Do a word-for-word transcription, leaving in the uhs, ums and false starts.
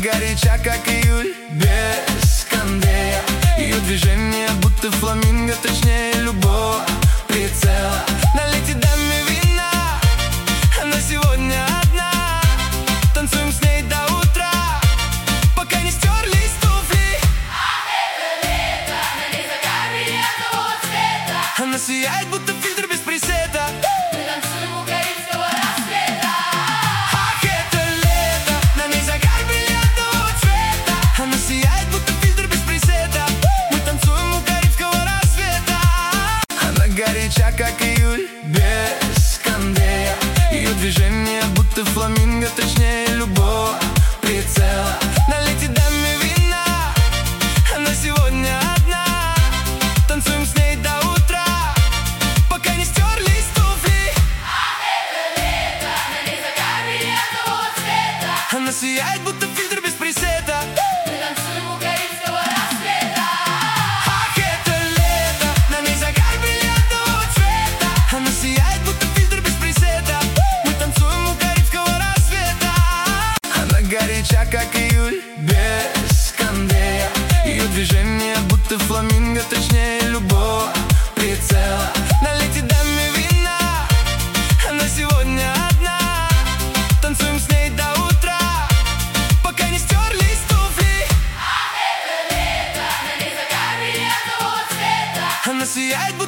горяча, как июль, без кондея. Ее движение будто фламинго, точнее любого прицела. Налейте даме вина, она сегодня одна. Танцуем с ней до утра, пока не стерлись туфли. Ах, это лето, на ней загар бриллиантового цвета. Она сияет, будто фильтр без пресета. Мы танцуем у карибского рассвета. Ах, это лето, на ней загар бриллиантового цвета. Она сияет, будто фильтр без пресета. Мы танцуем у карибского рассвета. Она горяча, как июль, без кондея. Ее движение будто фламинго, точнее любого прицела. Налейте даме вина, она сегодня одна. Танцуем с ней до утра, пока не стерлись туфли. Ах, это лето, на ней загар бриллиантового цвета. Она сияет, будто фильтр без пресета. Мы танцуем у карибского рассвета. Ах, это лето, на ней загар бриллиантового цвета. Она сияет, будто фильтр без пресета. Мы танцуем у карибского рассвета. Она горяча, как июль, без кондея. Ее движение будто фламинго, точнее любого прицела. Налейте даме вина, она сегодня одна. Танцуем с ней до утра, пока не стерлись туфли. Ах, это лето, на ней загар бриллиантового цвета. Она сияет,